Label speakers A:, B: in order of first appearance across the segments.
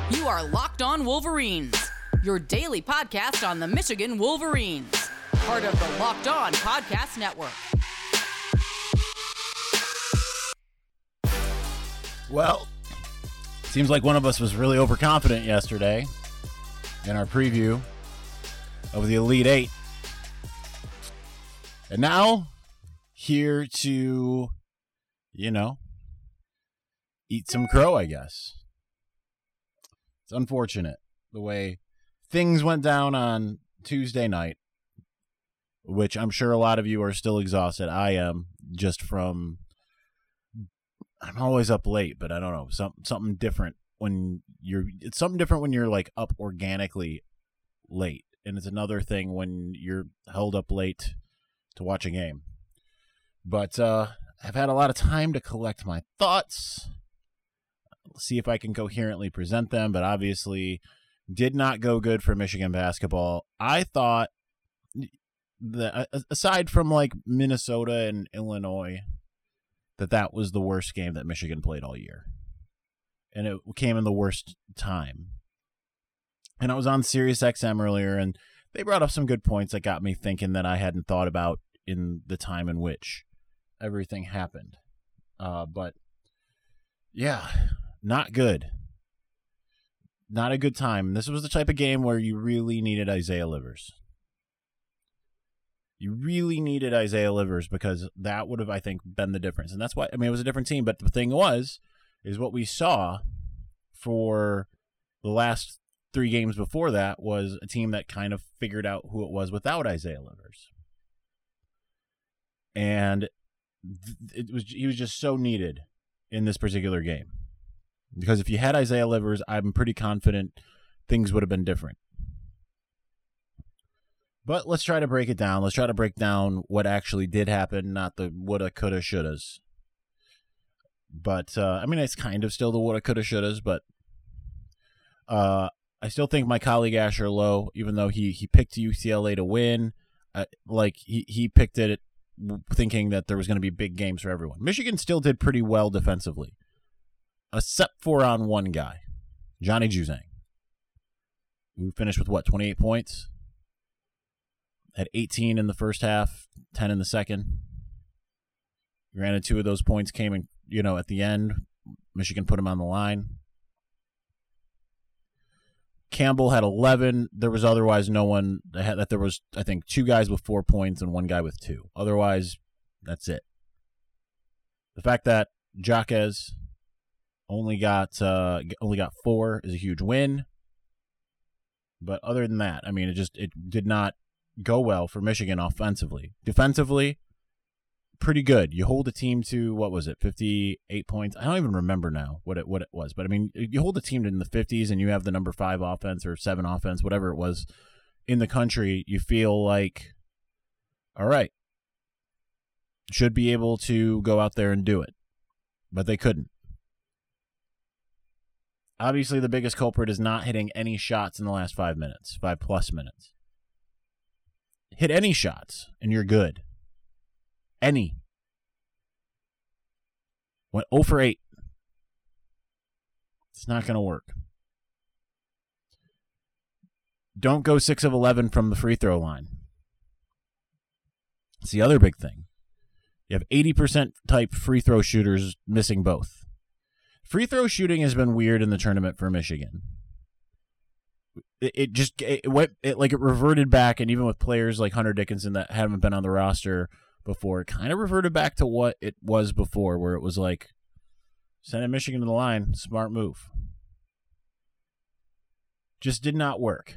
A: You are Locked On Wolverines, your daily podcast on the Michigan Wolverines, part of the Locked On Podcast Network.
B: Well, seems like one of us was really overconfident yesterday in our preview of the Elite Eight. And now, here to, eat some crow, I guess. It's unfortunate the way things went down on Tuesday night, which I'm sure a lot of you are still exhausted. I am, just from, I'm always up late, but I don't know, something different it's something different when you're like up organically late. And it's another thing when you're held up late to watch a game. But I've had a lot of time to collect my thoughts, see if I can coherently present them, but obviously did not go good for Michigan basketball. I thought that aside from like Minnesota and Illinois, that was the worst game that Michigan played all year. And it came in the worst time. And I was on SiriusXM earlier, and they brought up some good points that got me thinking that I hadn't thought about in the time in which everything happened. But yeah, not good. Not a good time. This was the type of game where you really needed Isaiah Livers. You really needed Isaiah Livers because that would have, I think, been the difference. And that's why, it was a different team. But the thing is what we saw for the last 3 games before that was a team that kind of figured out who it was without Isaiah Livers. And he was just so needed in this particular game. Because if you had Isaiah Livers, I'm pretty confident things would have been different. But let's try to break it down. Let's try to break down what actually did happen, not the woulda, coulda, shouldas. But, it's kind of still the woulda, coulda, shouldas, but I still think my colleague Asher Lowe, even though he picked UCLA to win, he picked it thinking that there was going to be big games for everyone. Michigan still did pretty well defensively, except for on one guy, Johnny Juzang, who finished with, 28 points? Had 18 in the first half, 10 in the second. Granted, 2 of those points came in, at the end. Michigan put him on the line. Campbell had 11. There was otherwise no one that there was, I think, 2 guys with 4 points and 1 guy with 2. Otherwise, that's it. The fact that Jaquez only got 4 is a huge win. But other than that, it did not go well for Michigan offensively. Defensively, pretty good. You hold a team to, 58 points? I don't even remember now what it was. But, you hold a team in the 50s and you have the number 5 offense or 7 offense, whatever it was, in the country, you feel like, all right, should be able to go out there and do it. But they couldn't. Obviously, the biggest culprit is not hitting any shots in the last 5 plus minutes. Hit any shots, and you're good. Any. Went 0 for 8. It's not going to work. Don't go 6 of 11 from the free throw line. It's the other big thing. You have 80% type free throw shooters missing both. Free throw shooting has been weird in the tournament for Michigan. It reverted back, and even with players like Hunter Dickinson that haven't been on the roster before, it kind of reverted back to what it was before, where it was like, sending Michigan to the line, smart move. Just did not work.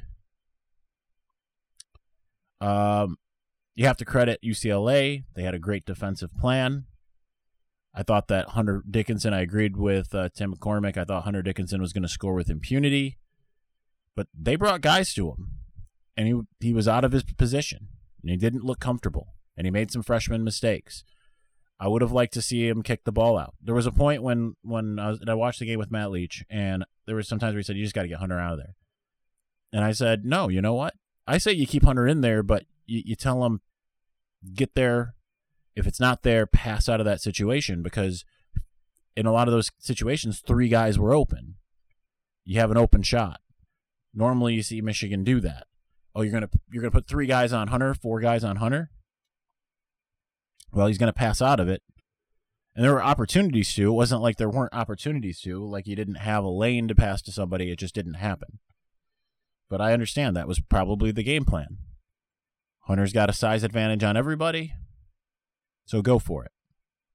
B: You have to credit UCLA. They had a great defensive plan. I thought that Hunter Dickinson, I agreed with Tim McCormick. I thought Hunter Dickinson was going to score with impunity. But they brought guys to him, and he was out of his position, and he didn't look comfortable, and he made some freshman mistakes. I would have liked to see him kick the ball out. There was a point when I watched the game with Matt Leach, and there was some times where he said, you just got to get Hunter out of there. And I said, no, you know what? I say you keep Hunter in there, but you tell him, get there. If it's not there, pass out of that situation, because in a lot of those situations, 3 guys were open. you have an open shot. Normally you see Michigan do that. Oh, you're gonna put 3 guys on Hunter, 4 guys on Hunter? Well, he's gonna pass out of it. And there were opportunities to. It wasn't like there weren't opportunities to, like you didn't have a lane to pass to somebody, it just didn't happen. But I understand that was probably the game plan. Hunter's got a size advantage on everybody, so go for it.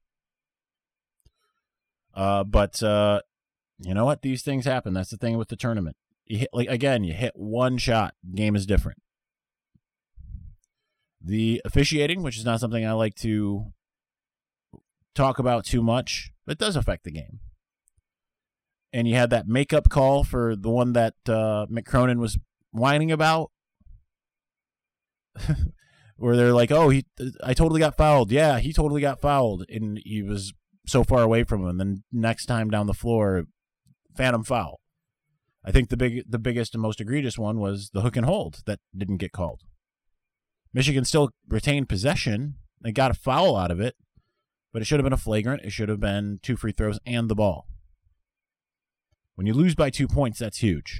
B: But you know what? These things happen. That's the thing with the tournament. You hit one shot, game is different. The officiating, which is not something I like to talk about too much, but it does affect the game. And you had that makeup call for the one that Mick Cronin was whining about, where they're like, "Oh, I totally got fouled." Yeah, he totally got fouled, and he was so far away from him. And then next time down the floor, phantom foul. I think the biggest and most egregious one was the hook and hold that didn't get called. Michigan still retained possession. They got a foul out of it, but it should have been a flagrant. It should have been 2 free throws and the ball. When you lose by 2 points, that's huge.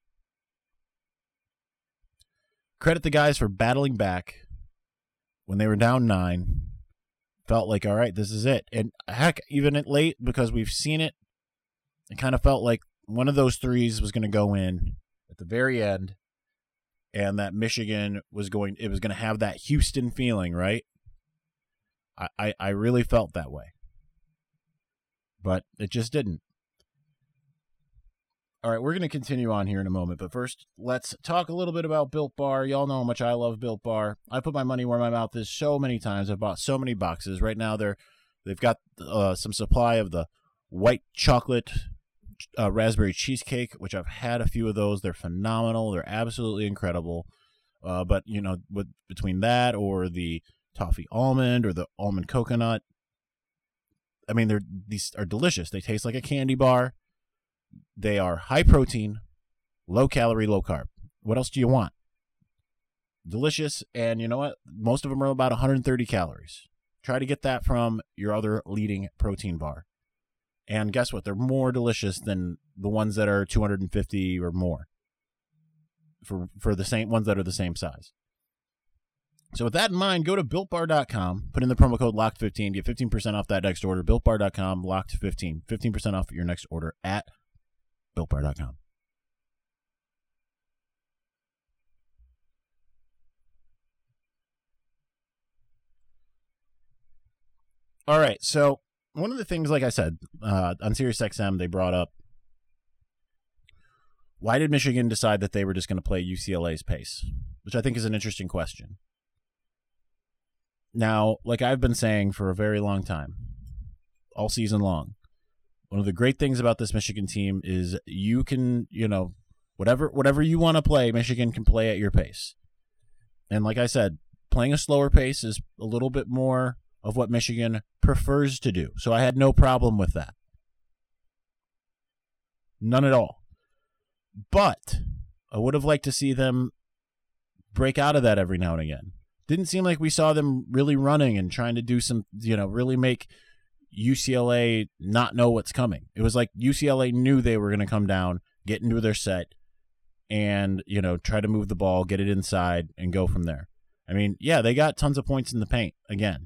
B: Credit the guys for battling back when they were down 9. Felt like, all right, this is it. And heck, even at late, because we've seen it, it kind of felt like one of those threes was going to go in at the very end, and that Michigan was going to have that Houston feeling, right? I really felt that way. But it just didn't. All right, we're going to continue on here in a moment, but first, let's talk a little bit about Built Bar. Y'all know how much I love Built Bar. I put my money where my mouth is so many times. I've bought so many boxes. Right now, they've got some supply of the white chocolate raspberry cheesecake, which I've had a few of those. They're phenomenal. They're absolutely incredible. But, you know, between that or the toffee almond or the almond coconut, I mean, these are delicious. They taste like a candy bar. They are high protein, low calorie, low carb. What else do you want? Delicious. And you know what? Most of them are about 130 calories. Try to get that from your other leading protein bar. And guess what? They're more delicious than the ones that are 250 or more for the same ones that are the same size. So with that in mind, go to BuiltBar.com, put in the promo code LOCKED15, get 15% off that next order. BuiltBar.com, LOCKED15, 15% off your next order at BuiltBar.com. All right, so one of the things, like I said, on SiriusXM, they brought up, why did Michigan decide that they were just going to play UCLA's pace? Which I think is an interesting question. Now, like I've been saying for a very long time, all season long, one of the great things about this Michigan team is you can, you know, whatever you want to play, Michigan can play at your pace. And like I said, playing a slower pace is a little bit more of what Michigan prefers to do. So I had no problem with that. None at all. But I would have liked to see them break out of that every now and again. Didn't seem like we saw them really running and trying to do some, you know, really make UCLA not know what's coming. It was like UCLA knew they were going to come down, get into their set, and, you know, try to move the ball, get it inside, and go from there. I mean, yeah, they got tons of points in the paint again.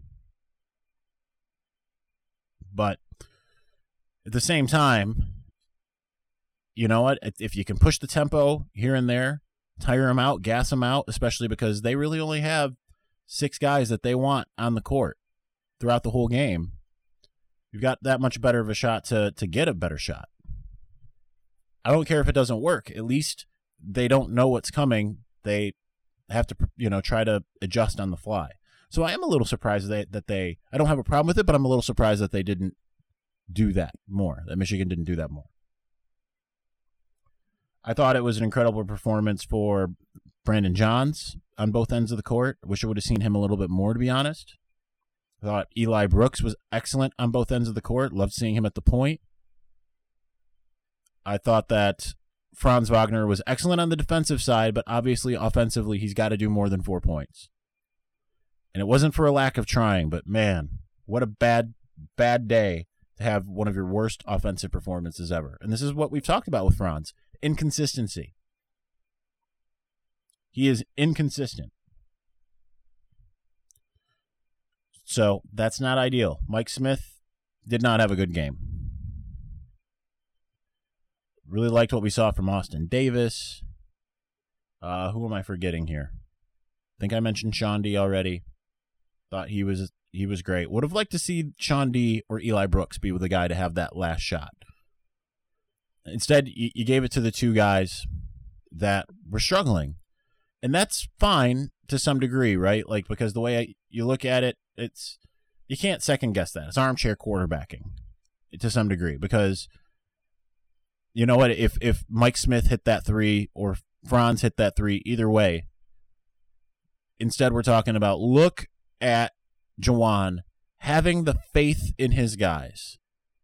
B: But at the same time, you know what? If you can push the tempo here and there, tire them out, gas them out, especially because they really only have 6 guys that they want on the court throughout the whole game, you've got that much better of a shot to get a better shot. I don't care if it doesn't work. At least they don't know what's coming. They have to, you know, try to adjust on the fly. So I am a little surprised that they I don't have a problem with it, but I'm a little surprised that they didn't do that more, that Michigan didn't do that more. I thought it was an incredible performance for Brandon Johns on both ends of the court. I wish I would have seen him a little bit more, to be honest. I thought Eli Brooks was excellent on both ends of the court. Loved seeing him at the point. I thought that Franz Wagner was excellent on the defensive side, but obviously offensively he's got to do more than 4 points. And it wasn't for a lack of trying, but man, what a bad day to have one of your worst offensive performances ever. And this is what we've talked about with Franz. inconsistency. He is inconsistent. So that's not ideal. Mike Smith did not have a good game. Really liked what we saw from Austin Davis. Who am I forgetting here? I think I mentioned Sean D already. Thought he was great. Would have liked to see Sean D or Eli Brooks be with the guy to have that last shot. Instead, you gave it to the two guys that were struggling. And that's fine to some degree, right? Like, because the way you look at it, you can't second guess that. It's armchair quarterbacking to some degree, because you know what? If Mike Smith hit that three or Franz hit that three, either way, instead we're talking about look at Juwan having the faith in his guys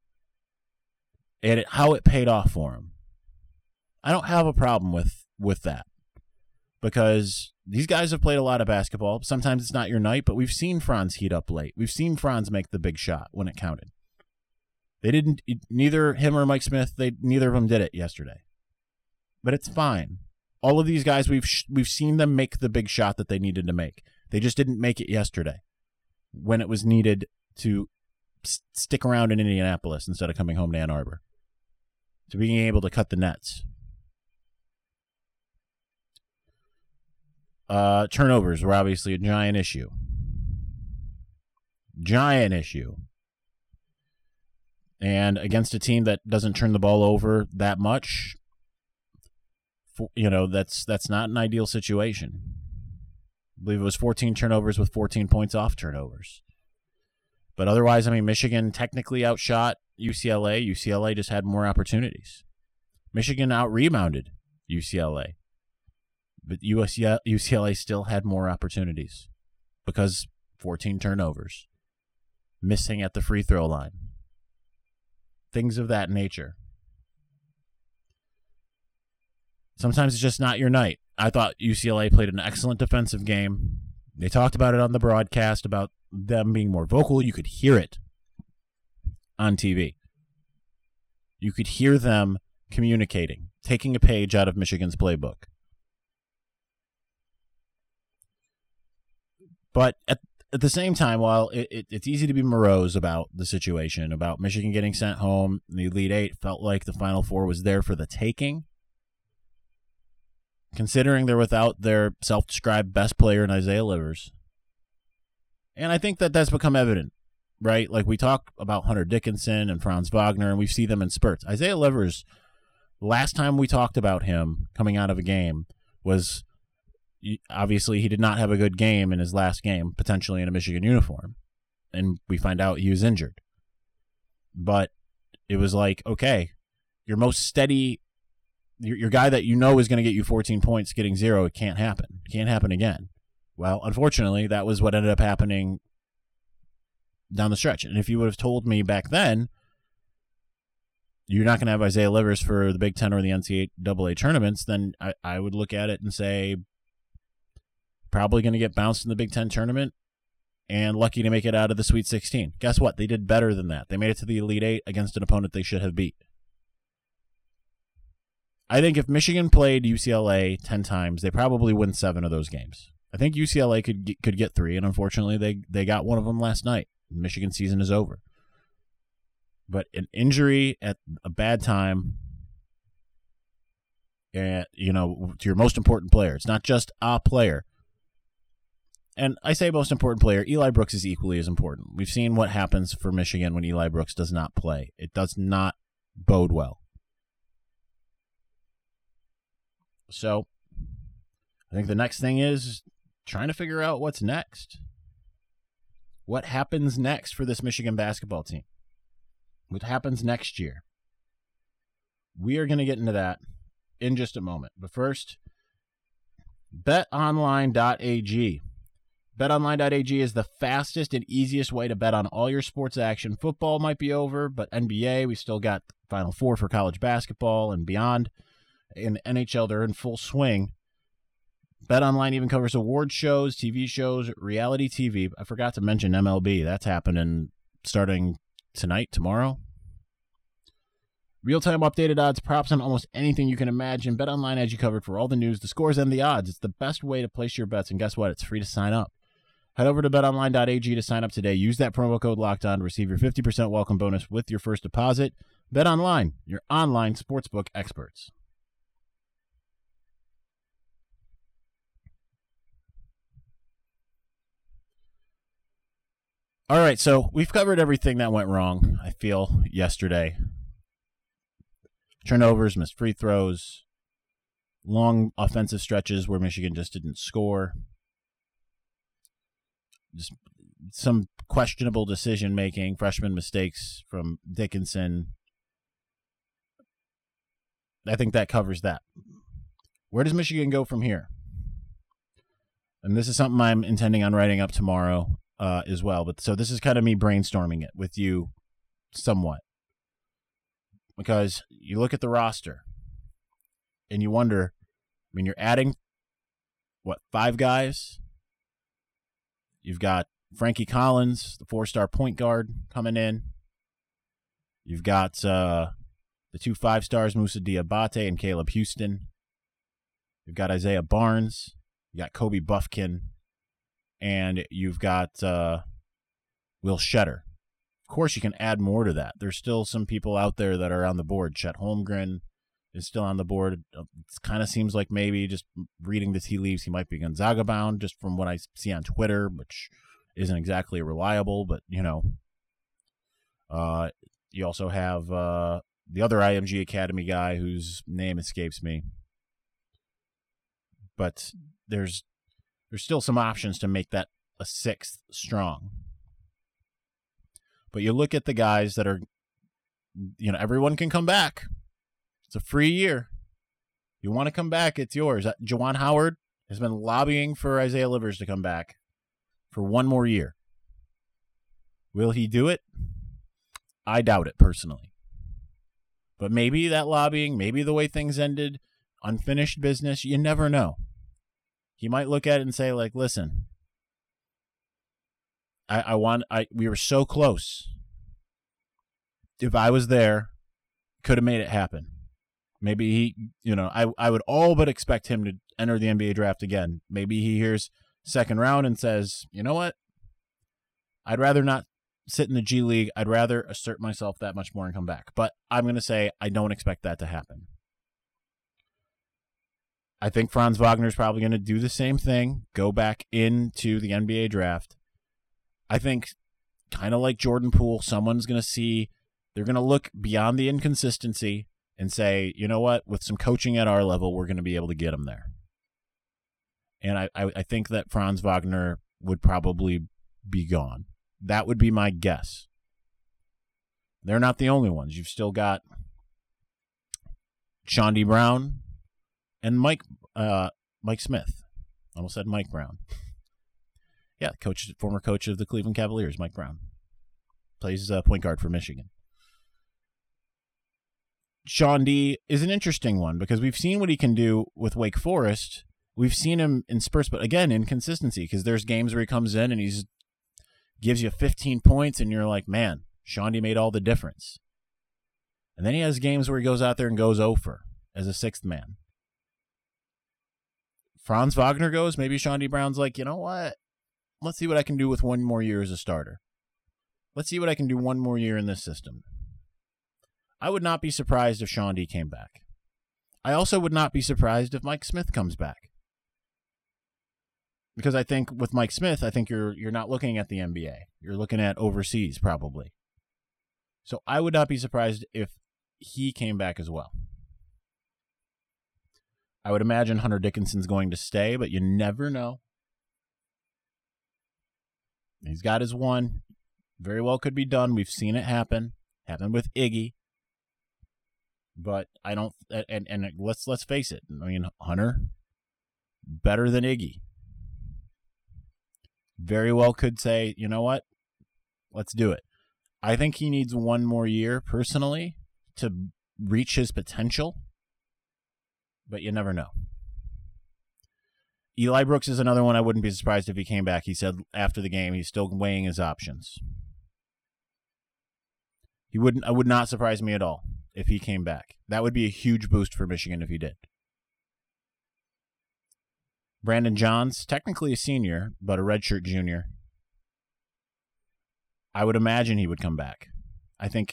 B: and how it paid off for him. I don't have a problem with that, because these guys have played a lot of basketball. Sometimes it's not your night, but we've seen Franz heat up late. We've seen Franz make the big shot when it counted. They didn't, neither him or Mike Smith, neither of them did it yesterday. But it's fine. All of these guys, we've seen them make the big shot that they needed to make. They just didn't make it yesterday when it was needed to stick around in Indianapolis instead of coming home to Ann Arbor, to being able to cut the nets. Turnovers were obviously a giant issue. Giant issue. And against a team that doesn't turn the ball over that much, that's not an ideal situation. I believe it was 14 turnovers with 14 points off turnovers. But otherwise, I mean, Michigan technically outshot UCLA. UCLA just had more opportunities. Michigan out-rebounded UCLA. But UCLA still had more opportunities because 14 turnovers. Missing at the free throw line. Things of that nature. Sometimes it's just not your night. I thought UCLA played an excellent defensive game. They talked about it on the broadcast, about them being more vocal. You could hear it on TV. You could hear them communicating, taking a page out of Michigan's playbook. But at the same time, while it's easy to be morose about the situation, about Michigan getting sent home, the Elite Eight felt like the Final Four was there for the taking. Considering they're without their self-described best player in Isaiah Livers. And I think that's become evident, right? Like, we talk about Hunter Dickinson and Franz Wagner, and we see them in spurts. Isaiah Livers, last time we talked about him coming out of a game was... Obviously, he did not have a good game in his last game, potentially in a Michigan uniform. And we find out he was injured. But it was like, okay, your most steady, your guy that you know is going to get you 14 points getting 0, it can't happen. It can't happen again. Well, unfortunately, that was what ended up happening down the stretch. And if you would have told me back then, you're not going to have Isaiah Livers for the Big Ten or the NCAA tournaments, then I would look at it and say, probably going to get bounced in the Big Ten tournament and lucky to make it out of the Sweet 16. Guess what? They did better than that. They made it to the Elite Eight against an opponent they should have beat. I think if Michigan played UCLA 10 times, they probably win 7 of those games. I think UCLA could get 3, and unfortunately they got one of them last night. Michigan's season is over. But an injury at a bad time, to your most important player. It's not just a player. And I say most important player, Eli Brooks is equally as important. We've seen what happens for Michigan when Eli Brooks does not play. It does not bode well. So, I think the next thing is trying to figure out what's next. What happens next for this Michigan basketball team? What happens next year? We are going to get into that in just a moment. But first, betonline.ag. BetOnline.ag is the fastest and easiest way to bet on all your sports action. Football might be over, but NBA, we still got Final Four for college basketball and beyond. In the NHL, they're in full swing. BetOnline even covers award shows, TV shows, reality TV. I forgot to mention MLB. That's happening starting tonight, tomorrow. Real-time updated odds, props on almost anything you can imagine. BetOnline has you covered for all the news, the scores, and the odds. It's the best way to place your bets, and guess what? It's free to sign up. Head over to betonline.ag to sign up today. Use that promo code LOCKEDON to receive your 50% welcome bonus with your first deposit. BetOnline, your online sportsbook experts. All right, so we've covered everything that went wrong, I feel, yesterday. Turnovers, missed free throws, long offensive stretches where Michigan just didn't score. Just some questionable decision-making, freshman mistakes from Dickinson. I think that covers that. Where does Michigan go from here? And this is something I'm intending on writing up tomorrow as well. But so this is kind of me brainstorming it with you somewhat. Because you look at the roster and you wonder, I mean, you're adding, 5 guys? You've got Frankie Collins, the 4-star point guard, coming in. You've got the 2 5-stars, Moussa Diabate and Caleb Houston. You've got Isaiah Barnes. You got Kobe Buffkin. And you've got Will Shetter. Of course, you can add more to that. There's still some people out there that are on the board. Chet Holmgren is still on the board. It kind of seems like maybe just reading the tea leaves, he might be Gonzaga bound, just from what I see on Twitter, which isn't exactly reliable. But, you also have the other IMG Academy guy whose name escapes me. But there's still some options to make that a 6th strong. But you look at the guys that are, everyone can come back. It's a free year. You want to come back, it's yours. Juwan Howard has been lobbying for Isaiah Livers to come back for one more year. Will he do it? I doubt it, personally. But maybe that lobbying, maybe the way things ended, unfinished business, you never know. He might look at it and say, listen, we were so close. If I was there, could have made it happen. Maybe he, I would all but expect him to enter the NBA draft again. Maybe he hears second round and says, you know what? I'd rather not sit in the G League. I'd rather assert myself that much more and come back. But I'm going to say I don't expect that to happen. I think Franz Wagner is probably going to do the same thing, go back into the NBA draft. I think, kind of like Jordan Poole, someone's going to see, they're going to look beyond the inconsistency and say, you know what, with some coaching at our level, we're going to be able to get him there. And I think that Franz Wagner would probably be gone. That would be my guess. They're not the only ones. You've still got Chaundee Brown and Mike Smith. Almost said Mike Brown. Yeah, former coach of the Cleveland Cavaliers, Mike Brown. Plays point guard for Michigan. Chaundee is an interesting one because we've seen what he can do with Wake Forest. We've seen him in spurts, but again, inconsistency, because there's games where he comes in and he gives you 15 points and you're like, man, Chaundee made all the difference. And then he has games where he goes out there and goes 0 for as a 6th man. Franz Wagner goes, maybe Chaundee Brown's like, you know what? Let's see what I can do with one more year as a starter. Let's see what I can do one more year in this system. I would not be surprised if Chaundee came back. I also would not be surprised if Mike Smith comes back. Because I think with Mike Smith, I think you're not looking at the NBA. You're looking at overseas, probably. So I would not be surprised if he came back as well. I would imagine Hunter Dickinson's going to stay, but you never know. He's got his one. Very well could be done. We've seen it happen. Happened with Iggy. But I don't, and let's face it. I mean, Hunter, better than Iggy. Very well could say, you know what? Let's do it. I think he needs one more year, personally, to reach his potential. But you never know. Eli Brooks is another one I wouldn't be surprised if he came back. He said after the game he's still weighing his options. I would not surprise me at all if he came back. That would be a huge boost for Michigan if he did. Brandon Johns, technically a senior, but a redshirt junior. I would imagine he would come back. I think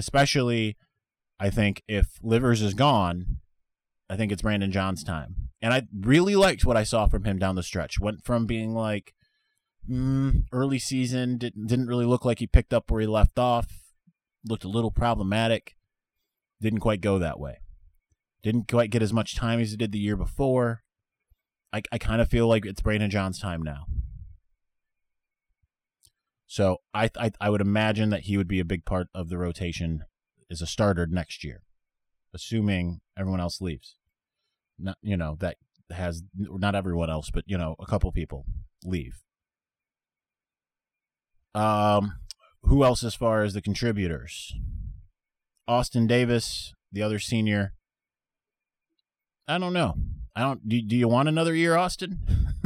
B: if Livers is gone, I think it's Brandon Johns' time. And I really liked what I saw from him down the stretch. Went from being like early season, didn't really look like he picked up where he left off, looked a little problematic, didn't quite go that way. Didn't quite get as much time as he did the year before. I kind of feel like it's Brandon Johns' time now. So I would imagine that he would be a big part of the rotation as a starter next year, assuming everyone else leaves. Not not everyone else, but a couple people leave. Who else as far as the contributors? Austin Davis, the other senior. I don't know. Do you want another year, Austin?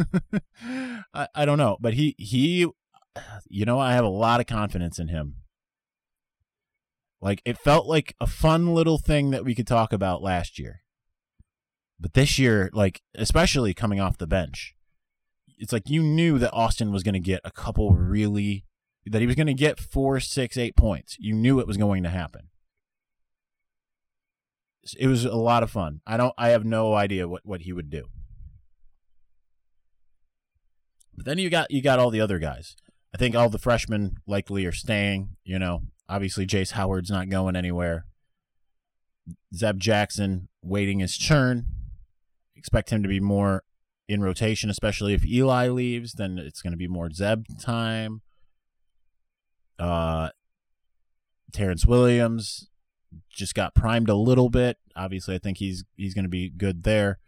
B: I don't know, but he I have a lot of confidence in him. Like, it felt like a fun little thing that we could talk about last year. But this year, like, especially coming off the bench, it's like you knew that Austin was going to get that he was going to get 4, 6, 8 points. You knew it was going to happen. It was a lot of fun. I have no idea what he would do. But then you got all the other guys. I think all the freshmen likely are staying. Obviously Jace Howard's not going anywhere. Zeb Jackson waiting his turn. Expect him to be more in rotation, especially if Eli leaves. Then it's going to be more Zeb time. Terrence Williams just got primed a little bit. Obviously, I think he's going to be good there.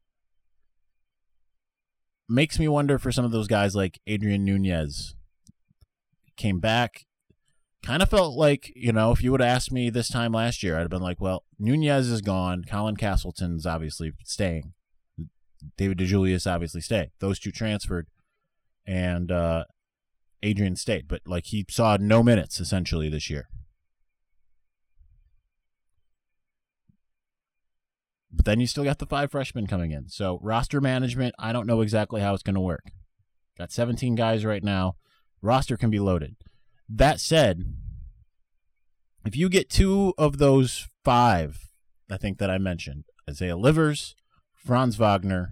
B: Makes me wonder for some of those guys like Adrian Nunez. Came back. Kind of felt like, if you would have asked me this time last year, I'd have been like, well, Nunez is gone. Colin Castleton's obviously staying. David DeJulius obviously stayed. Those two transferred. And Adrian stayed. But, he saw no minutes, essentially, this year. But then you still got the 5 freshmen coming in. So roster management, I don't know exactly how it's going to work. Got 17 guys right now. Roster can be loaded. That said, if you get 2 of those 5, I think that I mentioned, Isaiah Livers, Franz Wagner,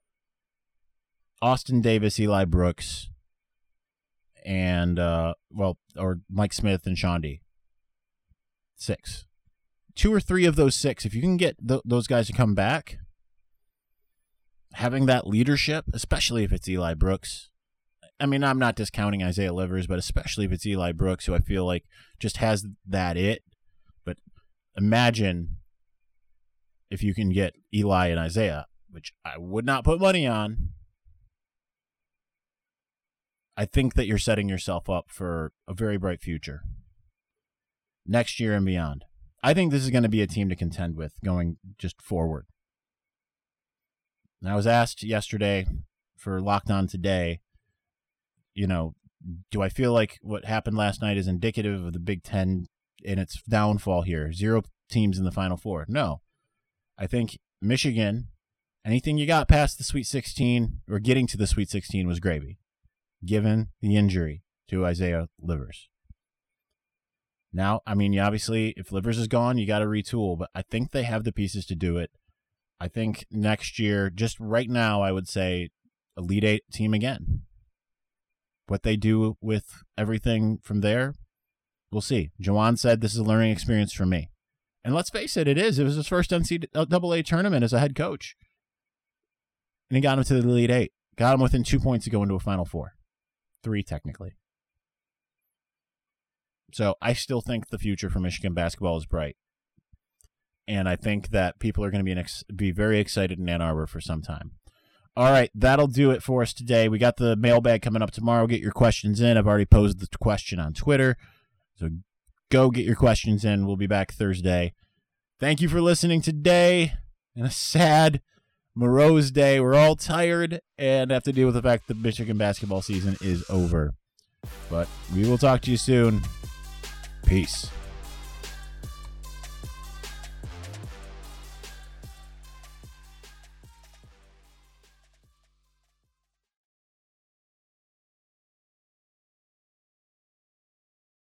B: Austin Davis, Eli Brooks, and, or Mike Smith and Shaundi. 6. 2 or 3 of those 6, if you can get those guys to come back, having that leadership, especially if it's Eli Brooks. I mean, I'm not discounting Isaiah Livers, but especially if it's Eli Brooks, who I feel like just has that it. But imagine if you can get Eli and Isaiah, which I would not put money on. I think that you're setting yourself up for a very bright future next year and beyond. I think this is going to be a team to contend with going just forward. And I was asked yesterday for Locked On Today, do I feel like what happened last night is indicative of the Big Ten and its downfall here? 0 teams in the Final Four. No. I think Michigan, anything you got past the Sweet 16 or getting to the Sweet 16 was gravy, given the injury to Isaiah Livers. Now, I mean, obviously, if Livers is gone, you got to retool, but I think they have the pieces to do it. I think next year, just right now, I would say Elite 8 team again. What they do with everything from there, we'll see. Jawan said this is a learning experience for me. And let's face it, it is. It was his first NCAA tournament as a head coach. And he got him to the Elite 8. Got him within 2 points to go into a Final Four. 3, technically. So I still think the future for Michigan basketball is bright. And I think that people are going to be very excited in Ann Arbor for some time. All right, that'll do it for us today. We got the mailbag coming up tomorrow. Get your questions in. I've already posed the question on Twitter. So go get your questions in. We'll be back Thursday. Thank you for listening today. And a sad, morose day. We're all tired and have to deal with the fact that Michigan basketball season is over. But we will talk to you soon. Peace.